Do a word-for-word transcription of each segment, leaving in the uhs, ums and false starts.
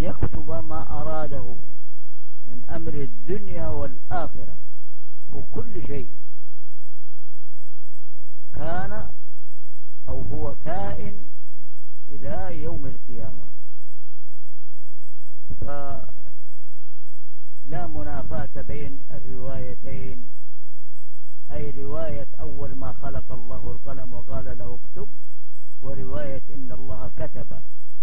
يكتب ما أراده من أمر الدنيا والآخرة، وكل شيء كان أو هو كائن إلى يوم القيامة. فلا منافاة بين الروايتين، أي رواية أول ما خلق الله القلم وقال له اكتب، ورواية إن الله كتب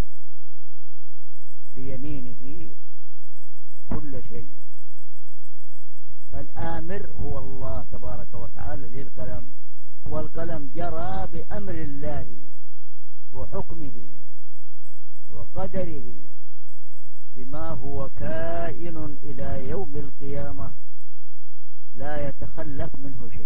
بيمينه كل شيء. فالآمر هو الله تبارك وتعالى للقلم، والقلم جرى بأمر الله وحكمه وقدره بما هو كائن إلى يوم القيامة لا يتخلف منه شيء.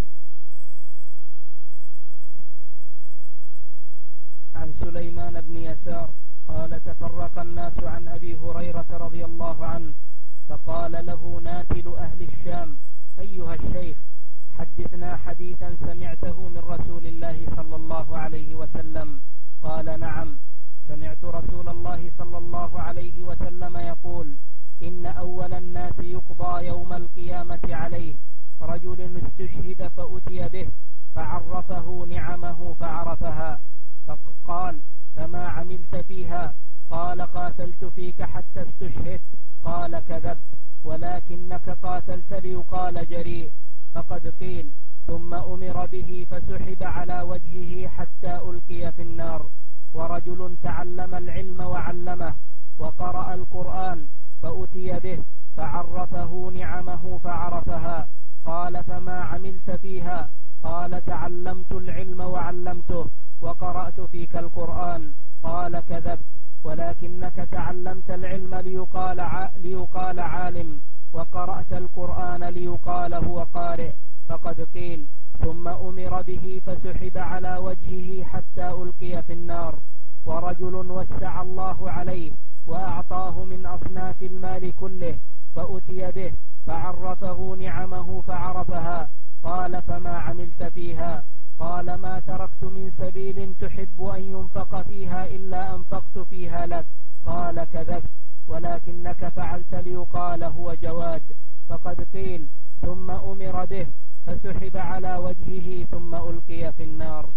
عن سليمان بن يسار قال تفرق الناس عن أبي هريرة رضي الله عنه، فقال له ناتل أهل الشام أيها الشيخ حدثنا حديثا سمعته من رسول الله صلى الله عليه وسلم. قال نعم، سمعت رسول الله صلى الله عليه وسلم يقول إن أول الناس يقضى يوم القيامة عليه رجل استشهد فأتي به فعرفه نعمه فعرفها، فقال فما عملت فيها؟ قال قاتلت فيك حتى استشهدت. قال كذبت، ولكنك قاتلت ليقال جريء. فقد قيل ثم أمر به فسحب على وجهه حتى ألقي في النار. ورجل تعلم العلم وعلمه وقرأ القرآن فأتي به فعرفه نعمه فعرفها. قال فما عملت فيها؟ قال تعلمت العلم وعلمته وقرأت فيك القرآن. قال كذبت، ولكنك تعلمت العلم ليقال, ع... ليقال عالم وقرأت القرآن ليقال هو قارئ. فقد قيل ثم أمر به فسحب على وجهه حتى ألقي في النار. ورجل وسع الله عليه وأعطاه من أصناف المال كله فأتي به فعرفه نعمه فعرفها. قال فما عملت فيها؟ قال ما تركت من سبيل تحب أن ينفق فيها إلا أنفقت فيها لك. قال كذبت، ولكنك فعلت ليقال هو جواد. فقد قيل ثم أمر به فسحب على وجهه ثم ألقي في النار.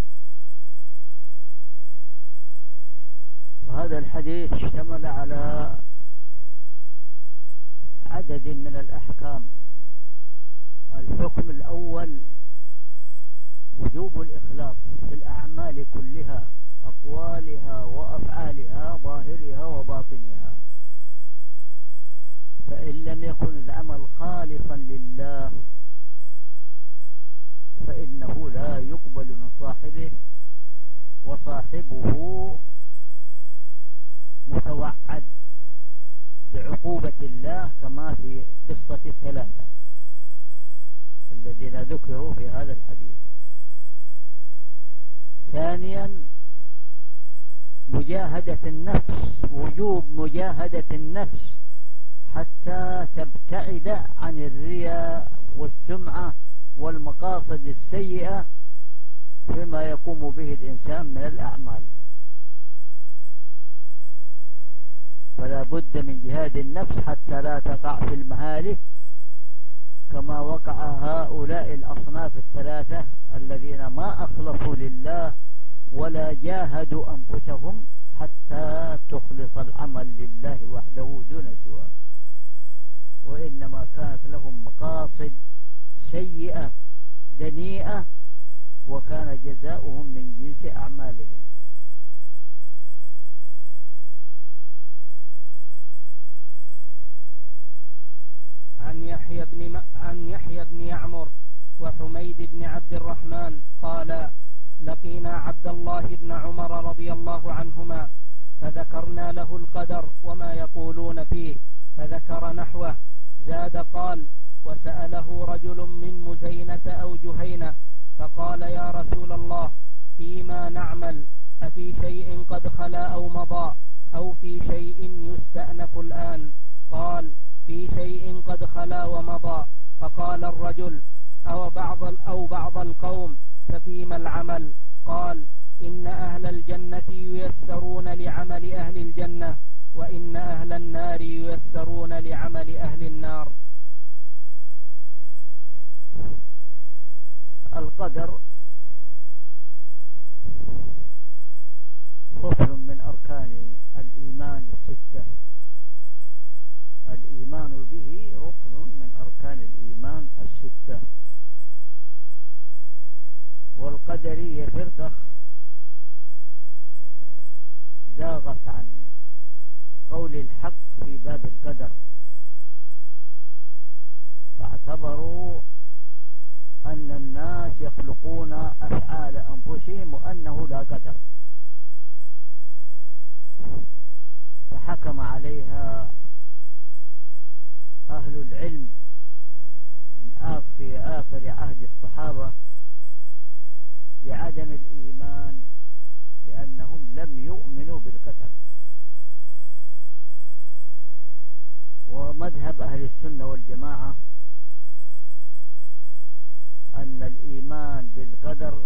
وهذا الحديث اشتمل على عدد من الأحكام. الحكم الأول وجوب الإخلاص في الأعمال كلها، أقوالها وأفعالها، ظاهرها وباطنها. فإن لم يكن العمل خالصا لله فإنه لا يقبل من صاحبه، وصاحبه متوعد بعقوبة الله كما في قصة الثلاثة الذين ذكروا في هذا الحديث. ثانيا مجاهدة النفس، وجوب مجاهدة النفس حتى تبتعد عن الرياء والسمعة والمقاصد السيئة فيما يقوم به الإنسان من الأعمال. فلا بد من جهاد النفس حتى لا تقع في المهالك كما وقع هؤلاء الأصناف الثلاثة الذين ما أخلصوا لله ولا جاهدوا أنفسهم حتى تخلص العمل لله وحده دون سواه، وإنما كانت لهم مقاصد سيئة دنيئة وكان جزاؤهم من جنس أعمالهم. عن يحيى بن م... عن يحيى بن يعمر وحميد بن عبد الرحمن قال لقينا عبد الله بن عمر رضي الله عنهما فذكرنا له القدر وما يقولون فيه فذكر نحوه. زاد قال وسأله رجل من مزينة أو جهينة فقال يا رسول الله فيما نعمل، أفي شيء قد خلا أو مضى أو في شيء يستأنف الآن؟ قال في شيء قد خلا ومضى. فقال الرجل أو بعض, أو بعض القوم ففيما العمل؟ قال إن أهل الجنة ييسرون لعمل أهل الجنة، وإن أهل أهل النار ييسرون لعمل أهل النار. القدر ركن من أركان الإيمان الستة. الإيمان به ركن من أركان الإيمان الستة. والقدرية فرقة زاغت عن قول الحق في باب القدر، فاعتبروا أن الناس يخلقون أفعال أنفسهم وأنه لا قدر، فحكم عليها أهل العلم من آخر في آخر عهد الصحابة بعدم الإيمان، لأنهم لم يؤمنوا بالقدر. ومذهب أهل السنة والجماعة أن الإيمان بالقدر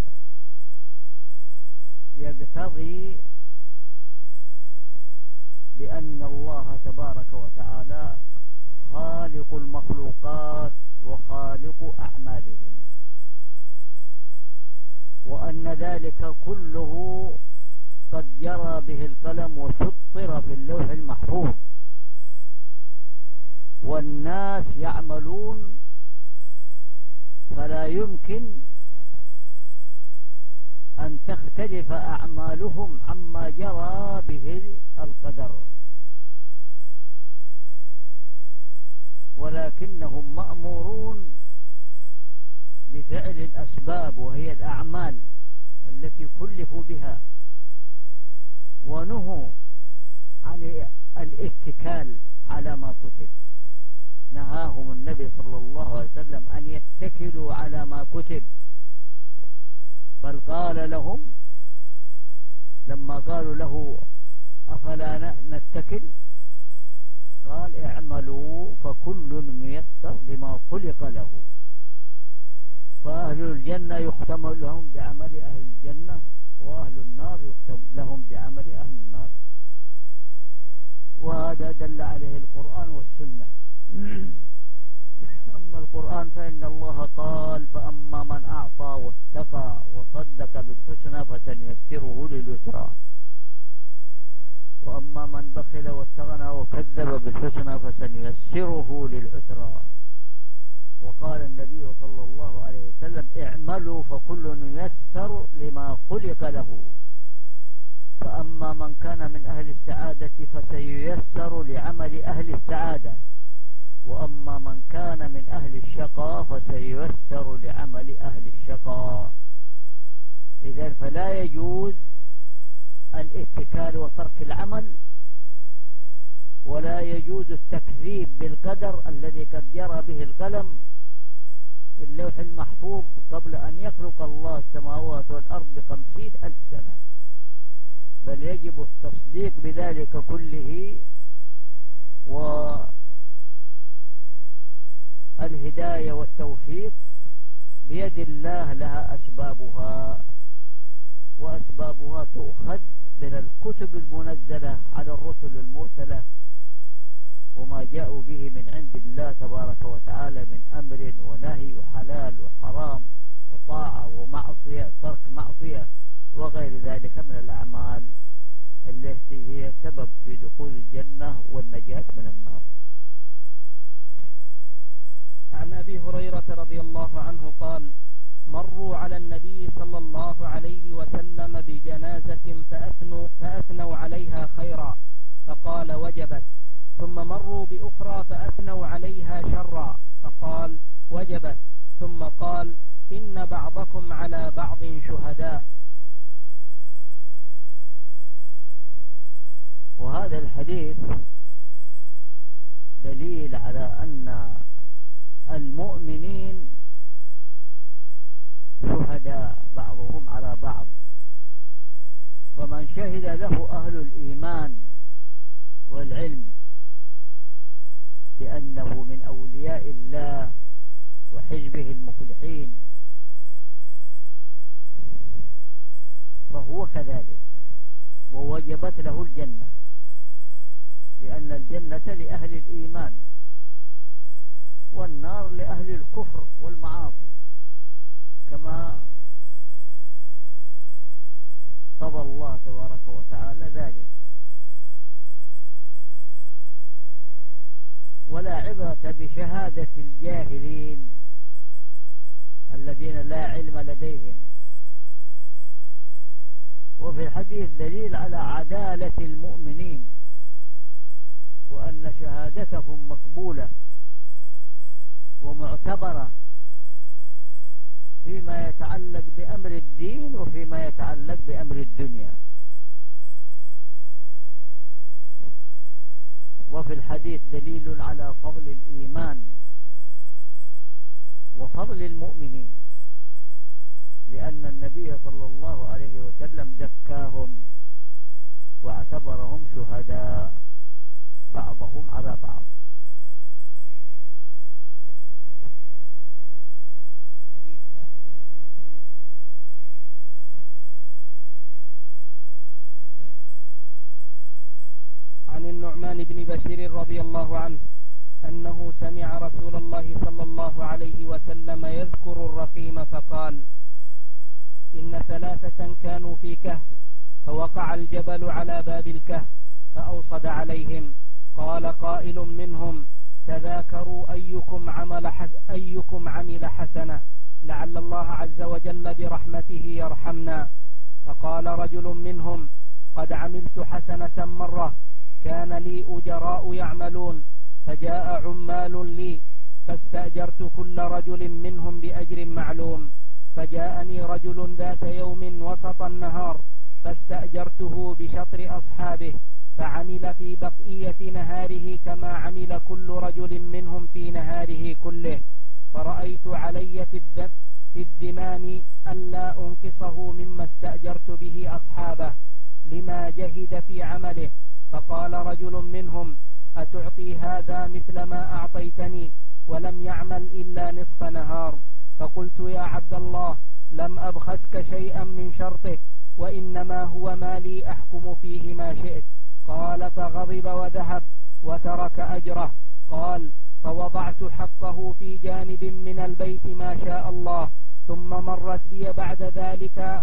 يقتضي بأن الله تبارك وتعالى خالق المخلوقات وخالق أعمالهم، وأن ذلك كله قد جرى به القلم وسطر في اللوح المحفوظ، والناس يعملون فلا يمكن أن تختلف أعمالهم عما جرى به القدر، ولكنهم مأمورون بفعل الأسباب وهي الأعمال التي كلفوا بها، ونهوا عن الاتكال على ما كتب. نهاهم النبي صلى الله عليه وسلم أن يتكلوا على ما كتب، بل قال لهم لما قالوا له أفلا نتكل قال اعملوا فكل ميسر لما خلق له. فأهل الجنة يختم لهم بعمل أهل الجنة، وأهل النار يختم لهم بعمل أهل النار، وهذا دل عليه القرآن والسنة. أما القرآن فإن الله قال فأما من أعطى واتقى وصدق بالحسنى فسنيسره لليسرى، وأما من بخل واستغنى وكذب بالحسنى فسنيسره للعسرى. وقال النبي صلى الله عليه وسلم اعملوا فكل ييسر لما خلق له، فأما من كان من أهل السعادة فسييسر لعمل أهل السعادة، وأما من كان من أهل الشقاء فسييسر لعمل أهل الشقاء. إذن فلا يجوز الاتكال وترك العمل، ولا يجوز التكذيب بالقدر الذي قد جرى به القلم في اللوح المحفوظ قبل أن يخلق الله السماوات والأرض بخمسين ألف سنة، بل يجب التصديق بذلك كله، والهداية والتوفيق بيد الله، لها أسبابها، وأسبابها تؤخذ من الكتب المنزلة على الرسل المرسلة وما جاءوا به من عند الله تبارك وتعالى من أمر ونهي وحلال وحرام وطاعة ومعصية، ترك معصية وغير ذلك من الأعمال التي هي سبب في دخول الجنة والنجاة من النار. عن أبي هريرة رضي الله عنه قال مروا على النبي صلى الله عليه وسلم بجنازة فأثنوا, فأثنوا عليها خيرا فقال وجبت، ثم مروا بأخرى فأثنوا عليها شرا فقال وجبت، ثم قال إن بعضكم على بعض شهداء. وهذا الحديث دليل على أن المؤمنين شهداء بعضهم على بعض، فمن شهد له أهل الإيمان والعلم بأنه من أولياء الله وحزبه المفلحين فهو كذلك، ووجبت له الجنة، لأن الجنة لأهل الإيمان والنار لأهل الكفر والمعاصي، كما قضى الله تبارك وتعالى ذلك. ولا عبرة بشهادة الجاهلين الذين لا علم لديهم. وفي الحديث دليل على عدالة المؤمنين وأن شهادتهم مقبولة ومعتبرة فيما يتعلق بأمر الدين وفيما يتعلق بأمر الدنيا. وفي الحديث دليل على فضل الإيمان وفضل المؤمنين، لأن النبي صلى الله عليه وسلم زكاهم واعتبرهم شهداء بعضهم على بعض. حديث واحد ولكنه طويل. عن النعمان بن بشير رضي الله عنه أنه سمع رسول الله صلى الله عليه وسلم يذكر الرقيم فقال: إن ثلاثة كانوا في كهف فوقع الجبل على باب الكهف فأوصد عليهم، قال قائل منهم: تذاكروا أيكم عمل, حس أيكم عمل حسنة لعل الله عز وجل برحمته يرحمنا. فقال رجل منهم: قد عملت حسنة مرة، كان لي أجراء يعملون فجاء عمال لي فاستأجرت كل رجل منهم بأجر معلوم، فجاءني رجل ذات يوم وسط النهار فاستأجرته بشطر أصحابه فعمل في بقية نهاره كما عمل كل رجل منهم في نهاره كله، فرأيت علي في الذمام ألا أنقصه مما استأجرت به أصحابه لما جهد في عمله. فقال رجل منهم: أتعطي هذا مثل ما أعطيتني ولم يعمل إلا نصف نهار؟ فقلت: يا عبد الله، لم أبخسك شيئا من شرطك، وإنما هو ما لي أحكم فيه ما شئت. قال: فغضب وذهب وترك أجره. قال: فوضعت حقه في جانب من البيت ما شاء الله، ثم مرت بي بعد ذلك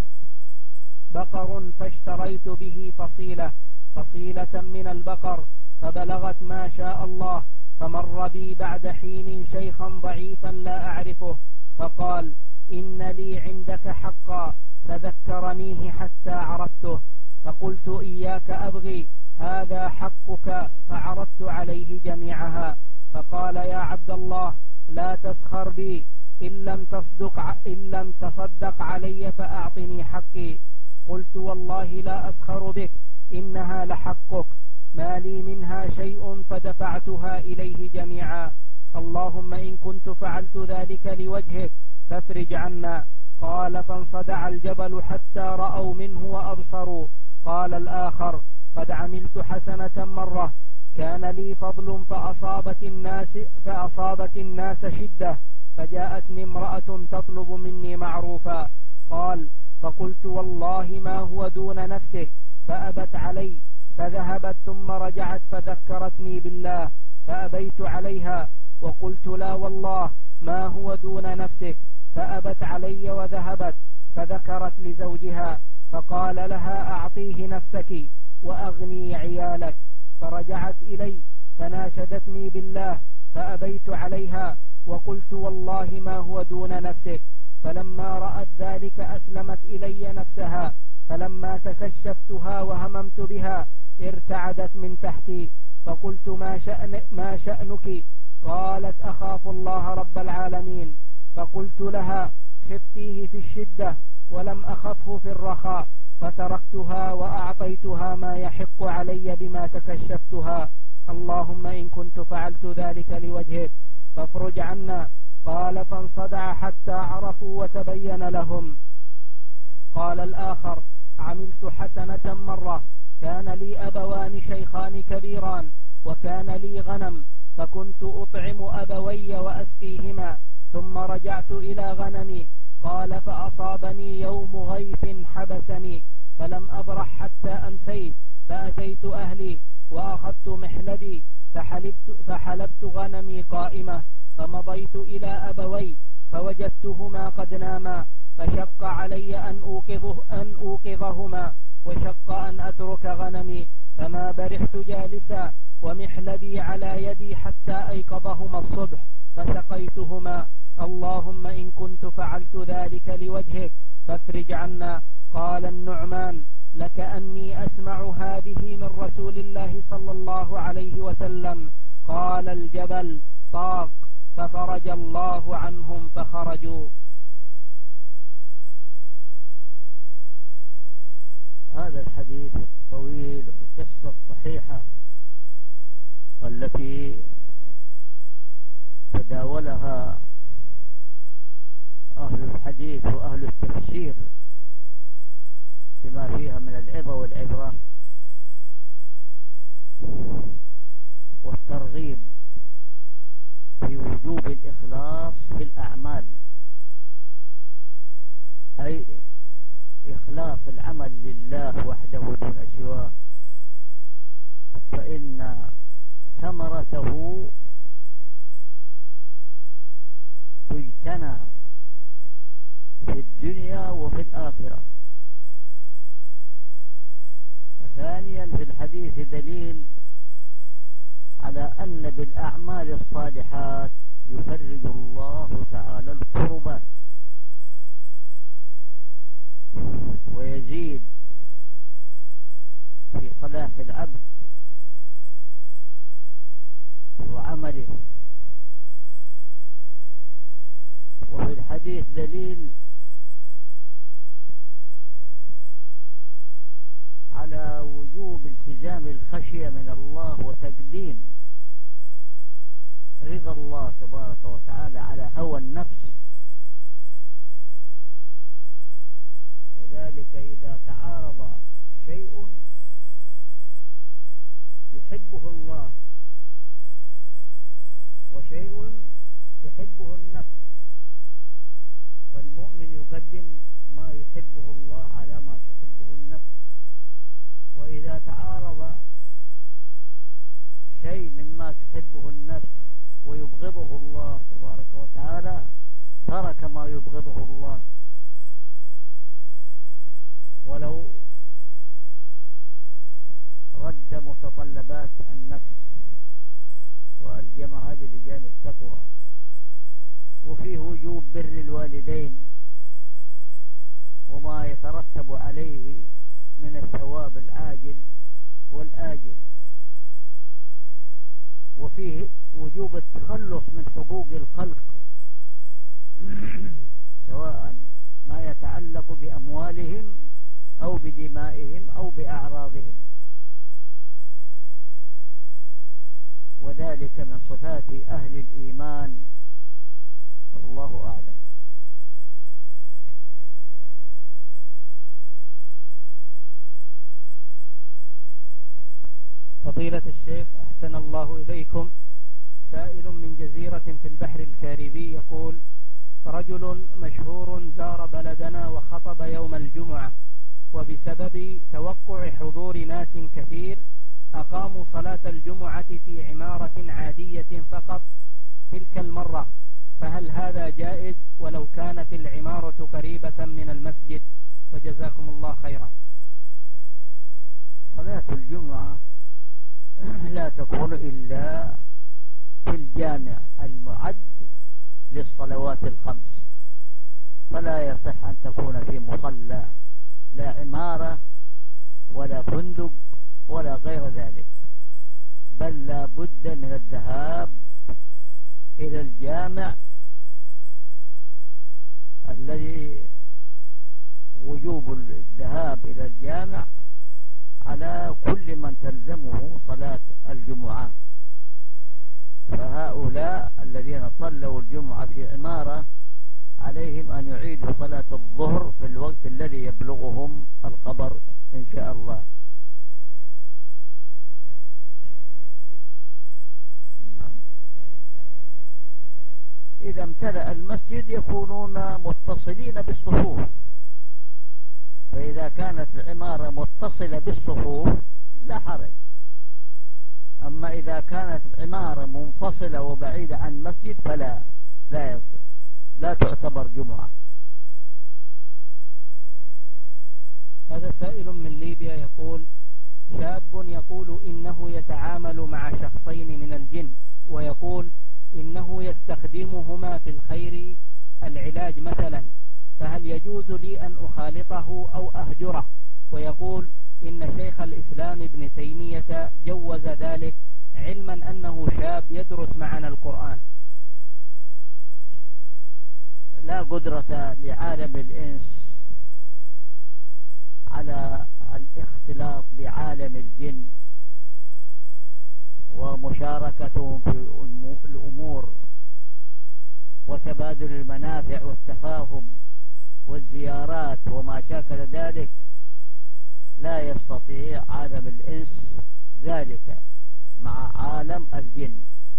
بقر فاشتريت به فصيلة فصيلة من البقر فبلغت ما شاء الله، فمر بي بعد حين شيخا ضعيفا لا أعرفه فقال: إن لي عندك حقا، فذكرنيه حتى عرفته، فقلت: إياك أبغي، هذا حقك، فعرضت عليه جميعها. فقال: يا عبد الله، لا تسخر بي، إن لم تصدق, إن لم تصدق علي فأعطني حقي. قلت: والله لا أسخر بك، إنها لحقك، ما لي منها شيء فدفعتها إليه جميعا، اللهم إن كنت فعلت ذلك لوجهك فافرج عنا. قال: فانصدع الجبل حتى رأوا منه وأبصروا. قال الآخر: قد عملت حسنة مرة، كان لي فضل فأصابت الناس, فأصابت الناس شدة، فجاءتني امرأة تطلب مني معروفا. قال: فقلت: والله ما هو دون نفسك، فأبت علي، فذهبت ثم رجعت فذكرتني بالله فأبيت عليها، وقلت: لا والله ما هو دون نفسك، فأبت علي وذهبت، فذكرت لزوجها فقال لها: أعطيه نفسك وأغني عيالك. فرجعت إلي فناشدتني بالله فأبيت عليها، وقلت: والله ما هو دون نفسك. فلما رأت ذلك أسلمت إلي نفسها، فلما تكشفتها وهممت بها ارتعدت من تحتي، فقلت: ما, شأن ما شأنك؟ قالت: أخاف الله رب العالمين. فقلت لها: خفتيه في الشدة ولم أخفه في الرخاء، فتركتها وأعطيتها ما يحق علي بما تكشفتها، اللهم إن كنت فعلت ذلك لوجهك فافرج عنا. قال: فانصدع حتى عرفوا وتبين لهم. قال الآخر: عملت حسنة مرة، كان لي أبوان شيخان كبيران، وكان لي غنم، فكنت أطعم أبوي وأسقيهما، ثم رجعت إلى غنمي. قال: فأصابني يوم غيث حبسني، فلم أبرح حتى أمسيت، فأتيت أهلي وأخذت محلبي فحلبت, فحلبت غنمي قائمة، فمضيت إلى أبوي فوجدتهما قد ناما، فشق علي أن, أوقظه أن أوقظهما، وشق أن أترك غنمي، فما برحت جالسا ومحلبي على يدي حتى أيقظهما الصبح فسقيتهما. اللهم إن كنت فعلت ذلك لوجهك فافرج عنا. قال النعمان: لكأني أسمع هذه من رسول الله صلى الله عليه وسلم. قال الجبل: طاق، ففرج الله عنهم فخرجوا. هذا الحديث الطويل والقصة الصحيحة والتي تداولها أهل الحديث وأهل التفسير بما فيها من العظة والعبرة والترغيب في وجوب الإخلاص في الأعمال، أي إخلاص العمل لله وحده دون سواه، فإن ثمرته تجتنى في الدنيا وفي الآخرة. وثانيا في الحديث دليل على أن بالأعمال الصالحات يفرج الله تعالى الكربات ويزيد في صلاح العبد وعمله. وفي الحديث دليل على وجوب التزام الخشية من الله وتقديم رضا الله تبارك وتعالى على هوى النفس، وذلك إذا تعارض شيء يحبه الله وشيء تحبه النفس، فالمؤمن يقدم ما يحبه الله على ما تحبه النفس. وإذا تعارض شيء مما تحبه النفس ويبغضه الله تبارك وتعالى ترك ما يبغضه الله، ولو رد متطلبات النفس وألجمها بلجام التقوى. وفيه وجوب بر الوالدين وما يترتب عليه من الثواب العاجل والآجل، وفيه وجوب التخلص من حقوق الخلق سواء ما يتعلق بأموالهم أو بدمائهم أو بأعراضهم، وذلك من صفات أهل الإيمان، والله أعلم. فضيلة الشيخ أحسن الله إليكم، سائل من جزيرة في البحر الكاريبي يقول: رجل مشهور زار بلدنا وخطب يوم الجمعة، وبسبب توقع حضور ناس كثير أقاموا صلاة الجمعة في عمارة عادية فقط تلك المرة، فهل هذا جائز ولو كانت العمارة قريبة من المسجد؟ وجزاكم الله خيرا. صلاة الجمعة لا تكون إلا في الجامع المعد للصلوات الخمس، فلا يصح أن تكون في مصلى لا عمارة ولا فندق ولا غير ذلك، بل لا بد من الذهاب إلى الجامع الذي وجوب الذهاب إلى الجامع على كل من تلزمه صلاة الجمعة. فهؤلاء الذين صلوا الجمعة في عمارة عليهم أن يعيدوا صلاة الظهر في الوقت الذي يبلغهم الخبر إن شاء الله. إذا امتلأ المسجد يكونون متصلين بالصفوف، فإذا كانت العمارة متصلة بالصفوف لا حرج. أما إذا كانت عمارة منفصلة وبعيدة عن مسجد فلا لا يصح، لا تعتبر جمعة. هذا سائل من ليبيا يقول: شاب يقول إنه يتعامل مع شخصين من الجن، ويقول إنه يستخدمهما في الخير العلاج مثلا، فهل يجوز لي أن أخالطه أو أهجره؟ ويقول إن شيخ الإسلام ابن تيمية جوز ذلك، علما أنه شاب يدرس معنا القرآن. لا قدرة لعالم الإنس على الاختلاط بعالم الجن ومشاركتهم في الأمور وتبادل المنافع والتفاهم والزيارات وما شاكل ذلك. لا يستطيع عالم الإنس ذلك مع عالم الجن.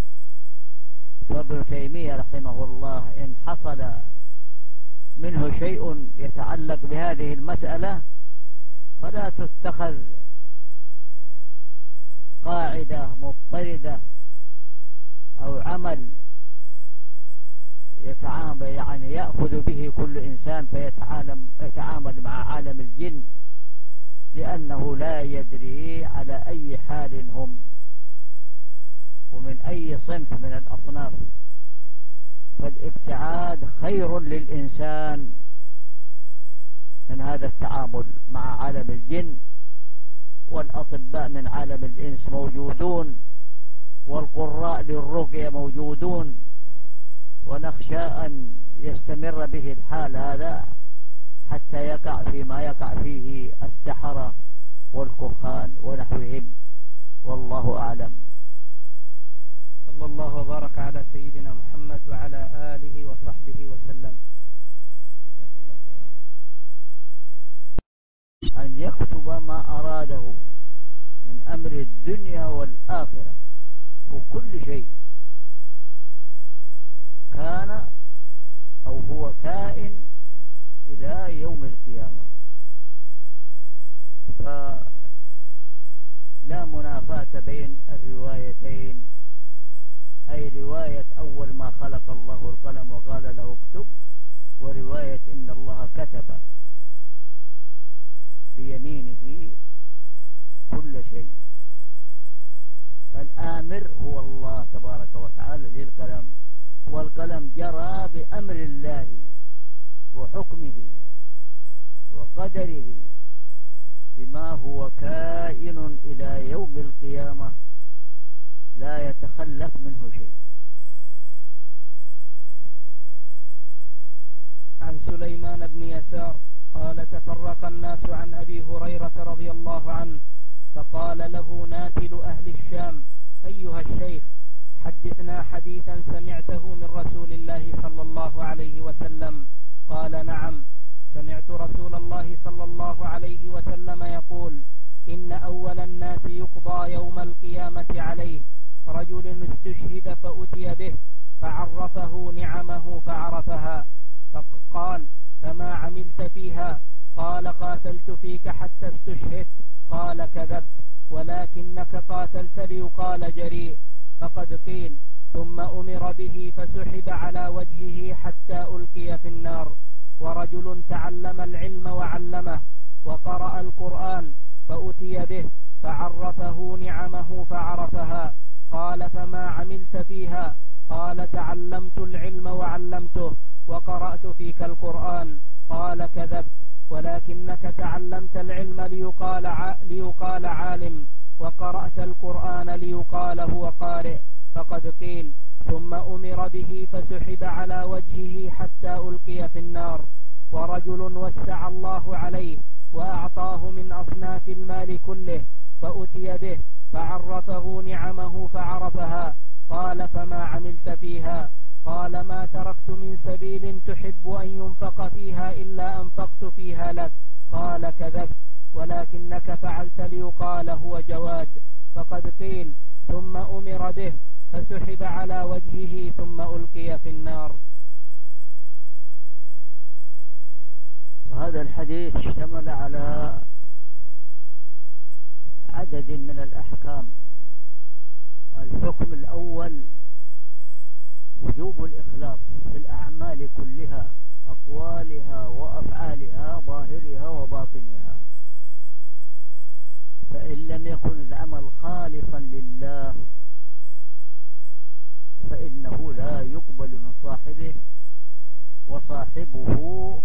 فابن تيمية رحمه الله إن حصل منه شيء يتعلق بهذه المسألة فلا تتخذ قاعدة مضطردة أو عمل يتعامل يعني يأخذ به كل إنسان فيتعامل يتعامل مع عالم الجن، لأنه لا يدري على أي حال هم ومن أي صنف من الأصناف. فالابتعاد خير للإنسان من هذا التعامل مع عالم الجن. والأطباء من عالم الإنس موجودون، والقراء للرقية موجودون، ونخشى أن يستمر به الحال هذا حتى يقع فيما يقع فيه السحرة والكهان ونحوهم، والله أعلم. صلى الله وبارك على سيدنا محمد وعلى آله وصحبه وسلم. جزاك الله خيرا. أن يكتب ما أراده من أمر الدنيا والآخرة وكل شيء كان أو هو كائن إلى يوم القيامة. فلا منافاة بين الروايتين، أي رواية أول ما خلق الله القلم وقال له اكتب، ورواية إن الله كتب بيمينه كل شيء. فالآمر هو الله تبارك وتعالى للقلم، والقلم جرى بأمر الله وحكمه وقدره بما هو كائن إلى يوم القيامة لا يتخلف منه شيء. عن سليمان بن يسار قال: تفرق الناس عن أبي هريرة رضي الله عنه، فقال له ناتل أهل الشام: أيها الشيخ، حدثنا حديثا سمعته من رسول الله صلى الله عليه وسلم. قال: نعم، سمعت رسول الله صلى الله عليه وسلم يقول: إن أول الناس يقضى يوم القيامة عليه رجل استشهد فأتي به فعرفه نعمه فعرفها، فقال: فما عملت فيها؟ قال: قاتلت فيك حتى استشهدت. قال: كذبت، ولكنك قاتلت ليقال جريء. فقد قيل: ثم أمر به فسحب على وجهه حتى ألقي في النار. ورجل تعلم العلم وعلمه وقرأ القرآن فأتي به فعرفه نعمه فعرفها. قال: فما عملت فيها؟ قال: تعلمت العلم وعلمته وقرأت فيك القرآن. قال: كذبت، ولكنك تعلمت العلم ليقال, ع... ليقال عالم، وقرأت القرآن ليقال هو قارئ. فقد قيل: ثم أمر به فسحب على وجهه حتى ألقي في النار. ورجل وسع الله عليه وأعطاه من أصناف المال كله فأتي به فعرفه نعمه فعرفها. قال: فما عملت فيها؟ قال: ما تركت من سبيل تحب أن ينفق فيها إلا أنفقت فيها لك. قال: كذبت، ولكنك فعلت ليقال هو جواد. فقد قيل: ثم أمر به فسحب على وجهه ثم ألقي في النار. وهذا الحديث اشتمل على عدد من الأحكام. الحكم الأول وجوب الإخلاص في الأعمال كلها، أقوالها وأفعالها، ظاهرها وباطنها. فإن لم يكن العمل خالصا لله فإنه لا يقبل من صاحبه، وصاحبه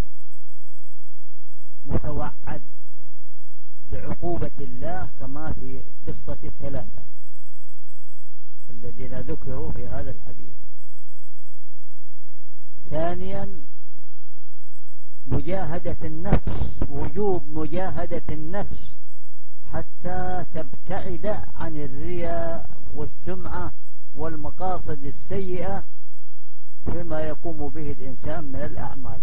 متوعد بعقوبة الله كما في قصة الثلاثة الذين ذكروا في هذا الحديث. ثانيا مجاهدة النفس، وجوب مجاهدة النفس حتى تبتعد عن الرياء والسمعة والمقاصد السيئة فيما يقوم به الإنسان من الأعمال.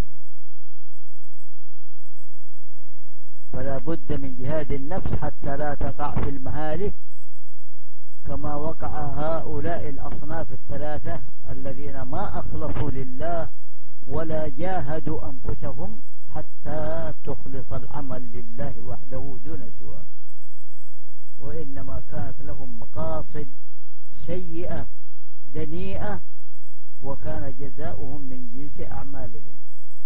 فلا بد من جهاد النفس حتى لا تقع في المهالك كما وقع هؤلاء الأصناف الثلاثة الذين ما أخلصوا لله ولا جاهدوا أنفسهم حتى تخلص العمل لله وحده دون سواه، وإنما كانت لهم مقاصد سيئة دنيئة وكان جزاؤهم من جنس أعمالهم.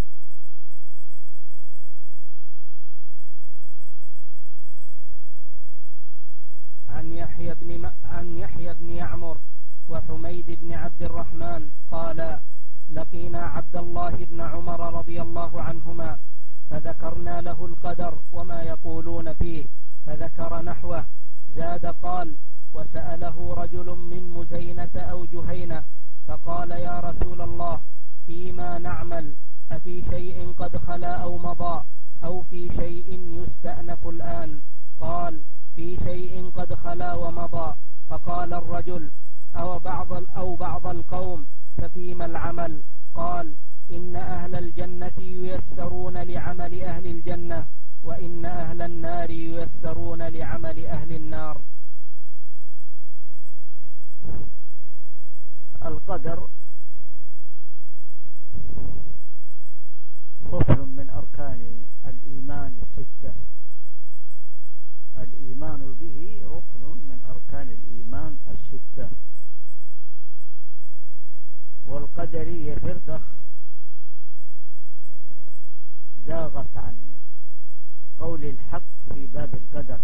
عن يحيى بن م... عن يحيى بن يعمر وحميد بن عبد الرحمن قال: لقينا عبد الله بن عمر رضي الله عنهما فذكرنا له القدر وما يقولون فيه فذكر نحوه، زاد قال: وسأله رجل من مزينة أو جهينة فقال: يا رسول الله، فيما نعمل؟ أفي شيء قد خلا أو مضى أو في شيء يستأنف الآن؟ قال: في شيء قد خلا ومضى. فقال الرجل: أو بعض, أو بعض القوم ففيما العمل؟ قال: إن أهل الجنة ييسرون لعمل أهل الجنة، وإن أهل النار ييسرون لعمل أهل النار. القدر ركن من أركان الإيمان الستة، الإيمان به ركن من أركان الإيمان الستة. والقدرية فرقة زاغت عن قول الحق في باب القدر،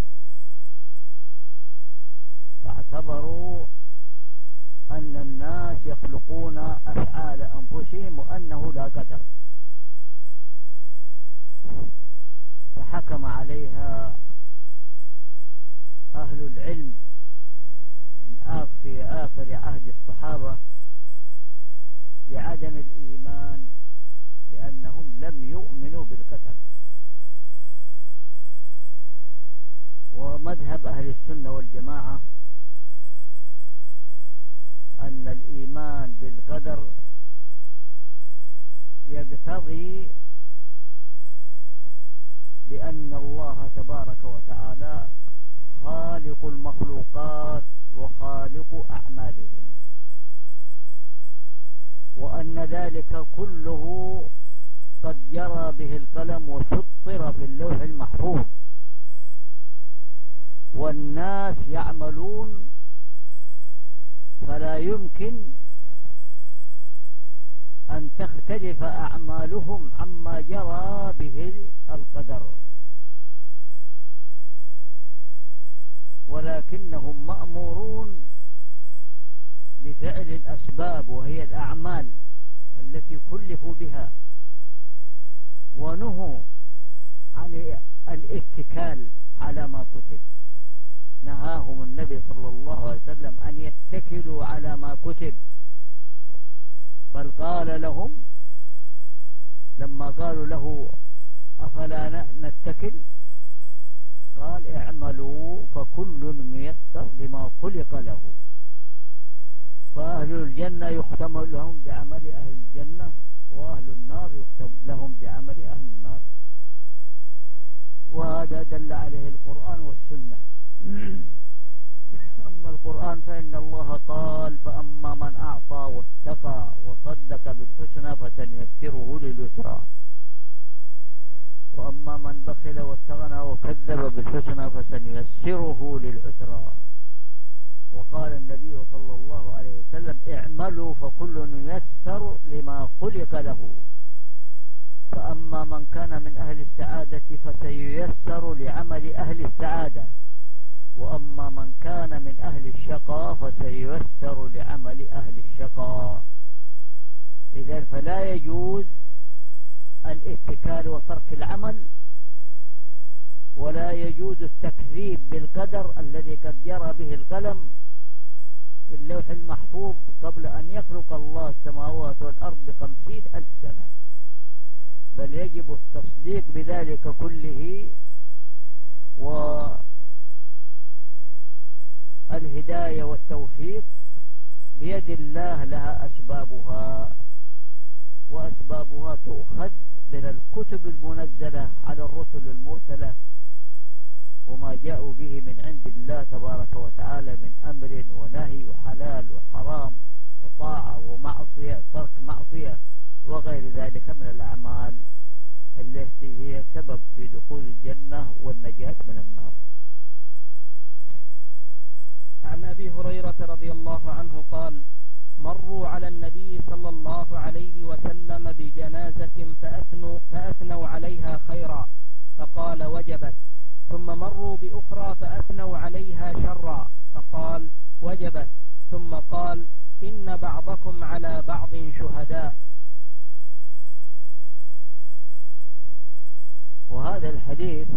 فاعتبروا أن الناس يخلقون أفعال أنفسهم وأنه لا قدر، فحكم عليها أهل العلم من آخر في آخر عهد الصحابة بعدم الإيمان، لأنهم لم يؤمنوا بالقدر. ومذهب أهل السنة والجماعة أن الإيمان بالقدر يقتضي بأن الله تبارك وتعالى خالق المخلوقات وخالق أعمالهم، وأن ذلك كله قد جرى به القلم وسطر في اللوح المحفوظ، والناس يعملون فلا يمكن أن تختلف أعمالهم عما جرى به القدر، ولكنهم مأمورون بفعل الأسباب وهي الأعمال التي كلفوا بها، ونهوا عن الاتكال على ما كتب. نهاهم النبي صلى الله عليه وسلم أن يتكلوا على ما كتب، بل قال لهم لما قالوا له أفلا نتكل قال: اعملوا فكل ميسر لما خلق له. فأهل الجنة يختم لهم بعمل أهل الجنة، وأهل النار يختم لهم بعمل أهل النار، وهذا دل عليه القرآن والسنة. أما القرآن فإن الله قال: فأما من أعطى واتقى وصدق بالحسنى فسنيسره لليسرى، وأما من بخل واستغنى وكذب بالحسنى فسنيسره للعسرى. وقال النبي صلى الله عليه وسلم اعملوا فكل ييسر لما خلق له، فأما من كان من أهل السعادة فسييسر لعمل أهل السعادة، وأما من كان من أهل الشقاء فسييسر لعمل أهل الشقاء. إذن فلا يجوز الاتكال وترك العمل، ولا يجوز التكذيب بالقدر الذي قد جرى به القلم في اللوح المحفوظ قبل أن يخلق الله السماوات والأرض بخمسين ألف سنة، بل يجب التصديق بذلك كله، والهداية والتوفيق بيد الله، لها أسبابها، وأسبابها تؤخذ من الكتب المنزلة على الرسل المرسلة وما جاءوا به من عند الله تبارك وتعالى من أمر ونهي وحلال وحرام وطاعة ومعصية، ترك معصية وغير ذلك من الأعمال التي هي سبب في دخول الجنة والنجاة من النار. عن أبي هريرة رضي الله عنه قال: مروا على النبي صلى الله عليه وسلم بجنازة فأثنوا, فأثنوا عليها خيرا فقال وجبت، ثم مروا بأخرى فأثنوا عليها شرا فقال وجبت، ثم قال إن بعضكم على بعض شهداء. وهذا الحديث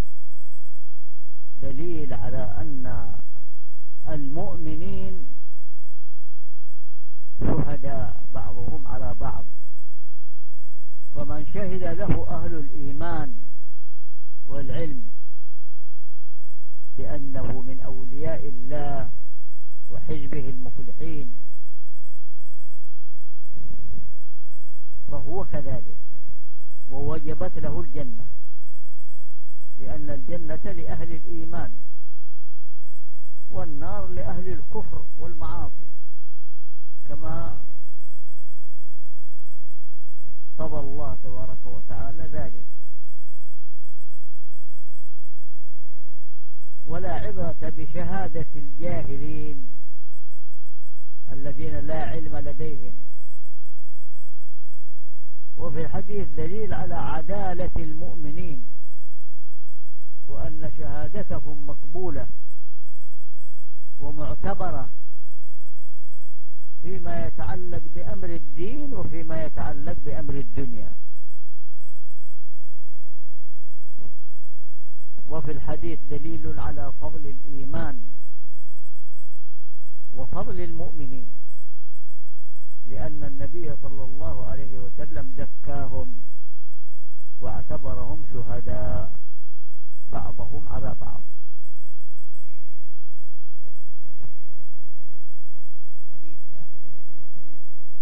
دليل على أن المؤمنين شهداء بعضهم على بعض، فمن شهد له أهل الإيمان والعلم بأنه من أولياء الله وحزبه المفلحين فهو كذلك، ووجبت له الجنة، لأن الجنة لأهل الإيمان والنار لأهل الكفر والمعاصي، كما قضى الله تبارك وتعالى ذلك. ولا عبرة بشهادة الجاهلين الذين لا علم لديهم. وفي الحديث دليل على عدالة المؤمنين، وأن شهادتهم مقبولة ومعتبرة فيما يتعلق بأمر الدين وفيما يتعلق بأمر الدنيا. وفي الحديث دليل على فضل الإيمان وفضل المؤمنين، لأن النبي صلى الله عليه وسلم زكاهم واعتبرهم شهداء بعضهم على بعض. حديث واحد ولكنه طويل.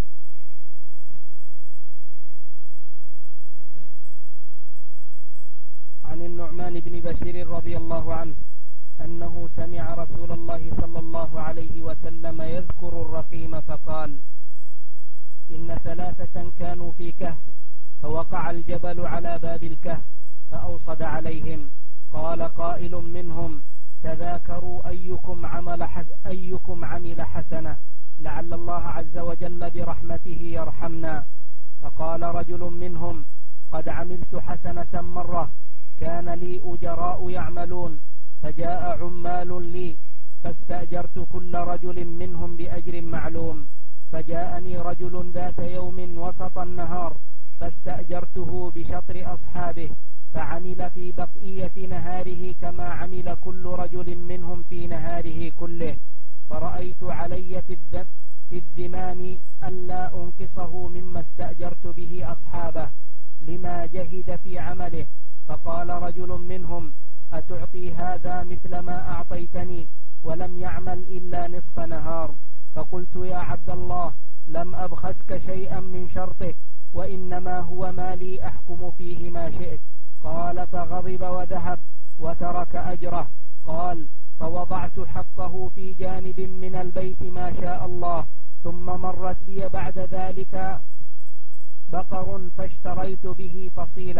عن النعمان بن بشير رضي الله عنه أنه سمع رسول الله صلى الله عليه وسلم يذكر الرقيم فقال: إن ثلاثة كانوا في كهف فوقع الجبل على باب الكهف فأوصد عليهم، قال قائل منهم: تذاكروا أيكم عمل, حس أيكم عمل حسنة لعل الله عز وجل برحمته يرحمنا. فقال رجل منهم: قد عملت حسنة مرة، كان لي أجراء يعملون، فجاء عمال لي فاستأجرت كل رجل منهم بأجر معلوم، فجاءني رجل ذات يوم وسط النهار فاستأجرته بشطر أصحابه، فعمل في بقية نهاره كما عمل كل رجل منهم في نهاره كله، فرأيت علي في الذمام ألا أنقصه مما استأجرت به أصحابه لما جهد في عمله. فقال رجل منهم: أتعطي هذا مثل ما أعطيتني ولم يعمل إلا نصف نهار؟ فقلت: يا عبد الله، لم أبخسك شيئا من شرطك، وإنما هو ما لي أحكم فيه ما شئت. قال: فغضب وذهب وترك أجره. قال: فوضعت حقه في جانب من البيت ما شاء الله، ثم مرت بي بعد ذلك بقر فاشتريت به فصيلة،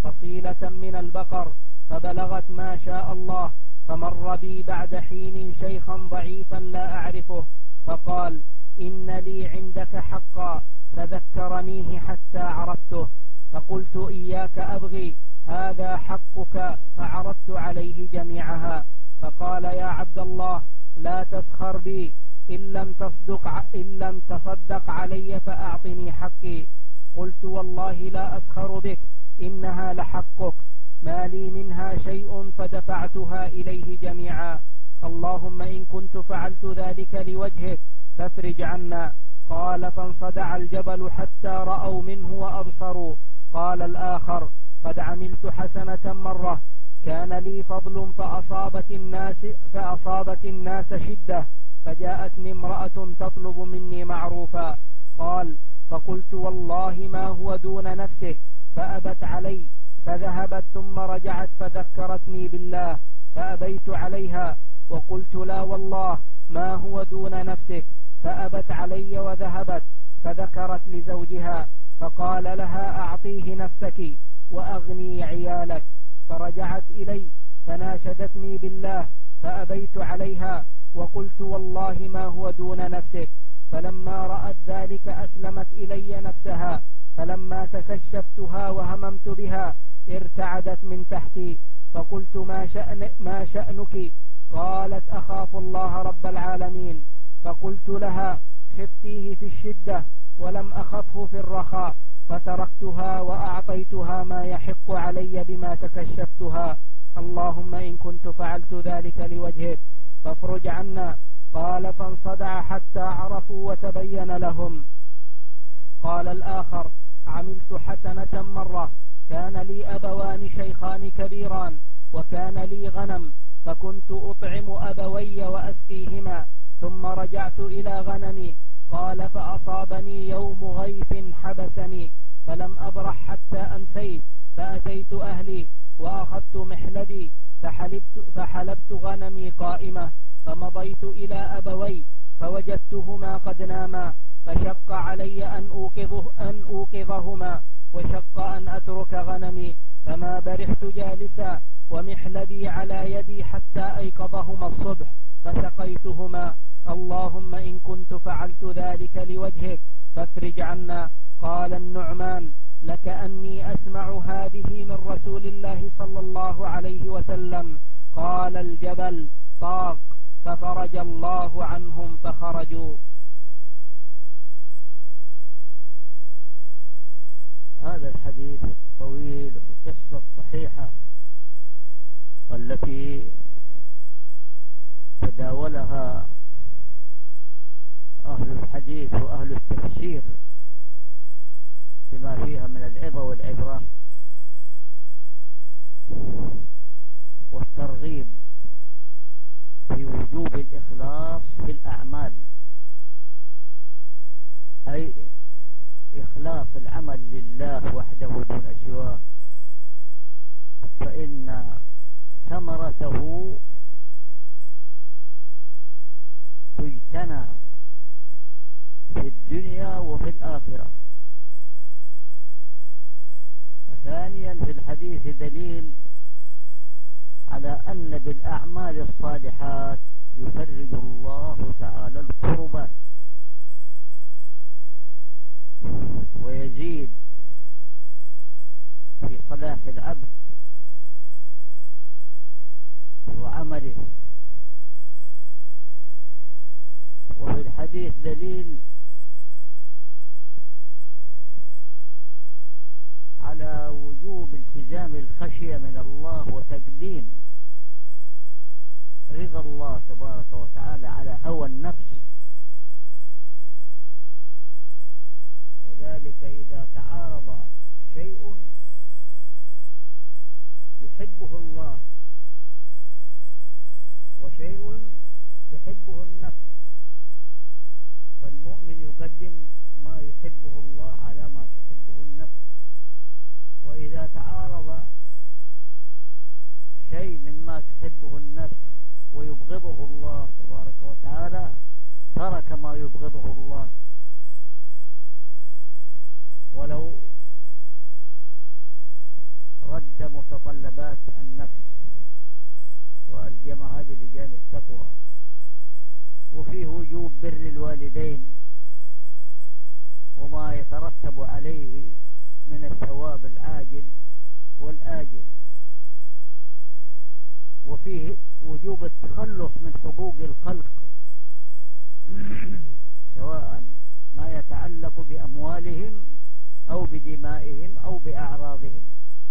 فصيلة من البقر فبلغت ما شاء الله، فمر بي بعد حين شيخا ضعيفا لا أعرفه فقال: إن لي عندك حقا، فذكرنيه حتى عرفته، فقلت: إياك أبغي، هذا حقك، فعرضت عليه جميعها. فقال: يا عبد الله، لا تسخر بي، إن لم تصدق, إن لم تصدق علي فأعطني حقي. قلت: والله لا أسخر بك، إنها لحقك، ما لي منها شيء، فدفعتها إليه جميعا. اللهم إن كنت فعلت ذلك لوجهك فافرج عنا. قال: فانصدع الجبل حتى رأوا منه وأبصروا. قال الآخر: قد عملت حسنة مرة، كان لي فضل فأصابت الناس, فأصابت الناس شدة، فجاءتني امرأة تطلب مني معروفا. قال: فقلت: والله ما هو دون نفسك، فأبت علي، فذهبت ثم رجعت فذكرتني بالله، فأبيت عليها وقلت: لا والله ما هو دون نفسك، فأبت علي وذهبت، فذكرت لزوجها، فقال لها: أعطيه نفسك وأغني عيالك. فرجعت إلي فناشدتني بالله، فأبيت عليها وقلت: والله ما هو دون نفسك. فلما رأت ذلك أسلمت إلي نفسها، فلما تكشفتها وهممت بها ارتعدت من تحتي، فقلت: ما, شأن ما شأنك؟ قالت: أخاف الله رب العالمين. فقلت لها: خفتيه في الشدة ولم أخفه في الرخاء، فتركتها وأعطيتها ما يحق علي بما تكشفتها. اللهم إن كنت فعلت ذلك لوجهك فافرج عنا. قال: فانصدع حتى عرفوا وتبين لهم. قال الآخر: عملت حسنة مرة، كان لي أبوان شيخان كبيران، وكان لي غنم، فكنت أطعم أبوي وأسقيهما، ثم رجعت إلى غنمي. قال: فأصابني يوم غيث حبسني، فلم أبرح حتى أمسيت، فأتيت أهلي وأخذت محلبي، فحلبت, فحلبت غنمي قائمة، فمضيت إلى أبوي فوجدتهما قد ناما، فشق علي أن, أوقظه أن أوقظهما، وشق أن أترك غنمي، فما برحت جالسا ومحلبي على يدي حتى أيقظهما الصبح فسقيتهما. اللهم إن كنت فعلت ذلك لوجهك فافرج عنا. قال النعمان: لكأني أسمع هذه من رسول الله صلى الله عليه وسلم. قال الجبل: طاق، ففرج الله عنهم فخرجوا. هذا الحديث الطويل والقصة الصحيحة والتي تداولها أهل الحديث وأهل التفسير بما فيها من العظة والعبرة والترغيب في وجوب الإخلاص في الأعمال، أي إخلاص العمل لله وحده دون سواه، فإن ثمرته تجتنى في الدنيا وفي الآخرة. وثانيا في الحديث دليل على أن بالأعمال الصالحات يفرج الله تعالى الكربات ويزيد في صلاح العبد وعمله. وفي الحديث دليل على وجوب التزام الخشية من الله وتقديم رضا الله تبارك وتعالى على هوى النفس، وذلك إذا تعارض شيء يحبه الله وشيء تحبه النفس، فالمؤمن يقدم ما يحبه الله على ما تحبه النفس. وإذا تعارض شيء مما تحبه النفس ويبغضه الله تبارك وتعالى ترك ما يبغضه الله. ولو أدى متطلبات النفس وألجمها بلجام التقوى، وفيه وجوب بر الوالدين وما يترتب عليه من الثواب العاجل والآجل، وفيه وجوب التخلص من حقوق الخلق سواء ما يتعلق بأموالهم أو بدمائهم أو بأعراضهم،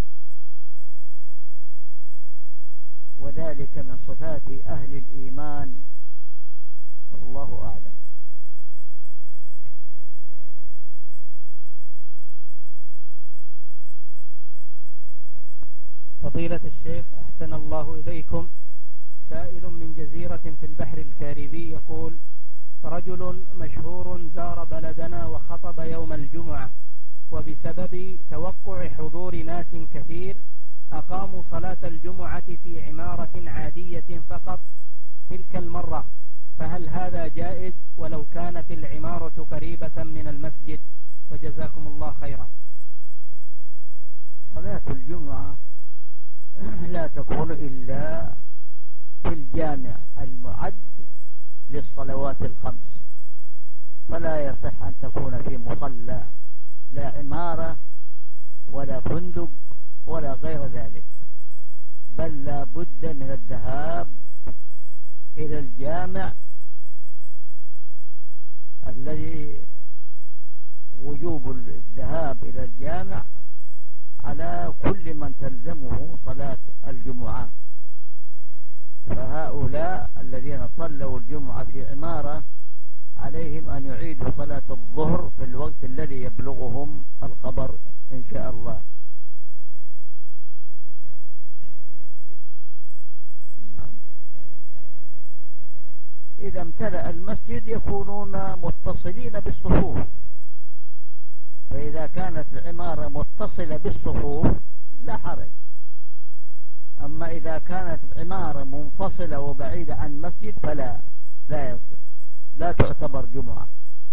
وذلك من صفات أهل الإيمان، والله أعلم. فضيلة الشيخ أحسن الله إليكم، سائل من جزيرة في البحر الكاريبي يقول: رجل مشهور زار بلدنا وخطب يوم الجمعة، وبسبب توقع حضور ناس كثير أقاموا صلاة الجمعة في عمارة عادية فقط تلك المرة، فهل هذا جائز ولو كانت العمارة قريبة من المسجد؟ وجزاكم الله خيرا. صلاة الجمعة لا تكون إلا في الجامع المعد للصلوات الخمس، فلا يصح أن تكون في مصلى لا عمارة ولا فندق ولا غير ذلك، بل لا بد من الذهاب إلى الجامع الذي وجوب الذهاب إلى الجامع على كل من تلزمه صلاة الجمعة. فهؤلاء الذين صلوا الجمعة في عمارة عليهم أن يعيدوا صلاة الظهر في الوقت الذي يبلغهم الخبر إن شاء الله. إذا امتلأ المسجد يكونون متصلين بالصفوف، فإذا كانت العمارة متصلة بالصفوف لا حرج، أما إذا كانت العمارة منفصلة وبعيدة عن المسجد فلا لا يصح، لا تعتبر جمعة.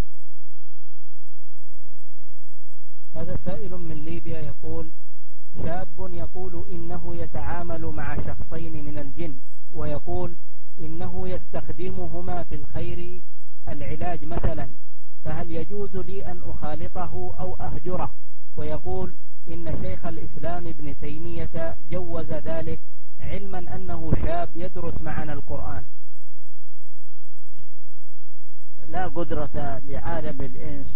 هذا سائل من ليبيا يقول: شاب يقول إنه يتعامل مع شخصين من الجن، ويقول إنه يستخدمهما في الخير العلاج مثلا، فهل يجوز لي أن أخالطه أو أهجره؟ ويقول إن شيخ الإسلام ابن تيمية جوز ذلك، علما أنه شاب يدرس معنا القرآن. لا قدرة لعالم الإنس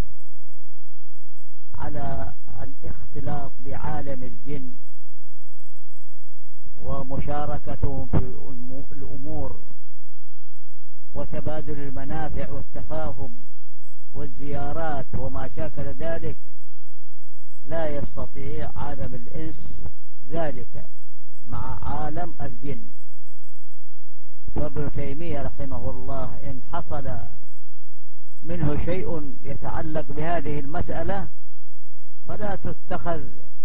على الاختلاط بعالم الجن ومشاركتهم في الأمور وتبادل المنافع والتفاهم والزيارات وما شاكل ذلك، لا يستطيع عالم الإنس ذلك مع عالم الجن. فابن تيمية رحمه الله إن حصل منه شيء يتعلق بهذه المسألة فلا تتخذ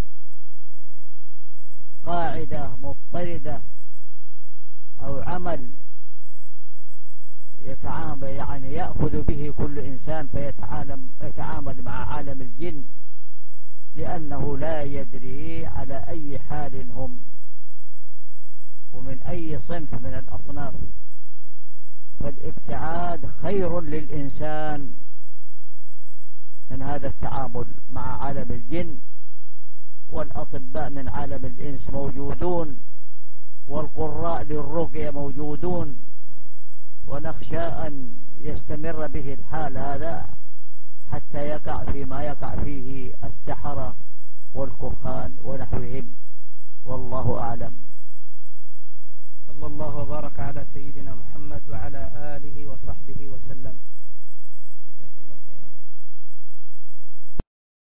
قاعدة مضطردة أو عمل يتعامل يعني يأخذ به كل إنسان فيتعامل يتعامل مع عالم الجن، لأنه لا يدري على أي حال هم ومن أي صنف من الأصناف، فالابتعاد خير للإنسان من هذا التعامل مع عالم الجن. والأطباء من عالم الإنس موجودون، والقراء للرقية موجودون، ونخشى أن يستمر به الحال هذا حتى يقع فيما يقع فيه السحرة والكهان ونحوهم، والله أعلم. صلى الله وبارك على سيدنا محمد وعلى آله وصحبه وسلم.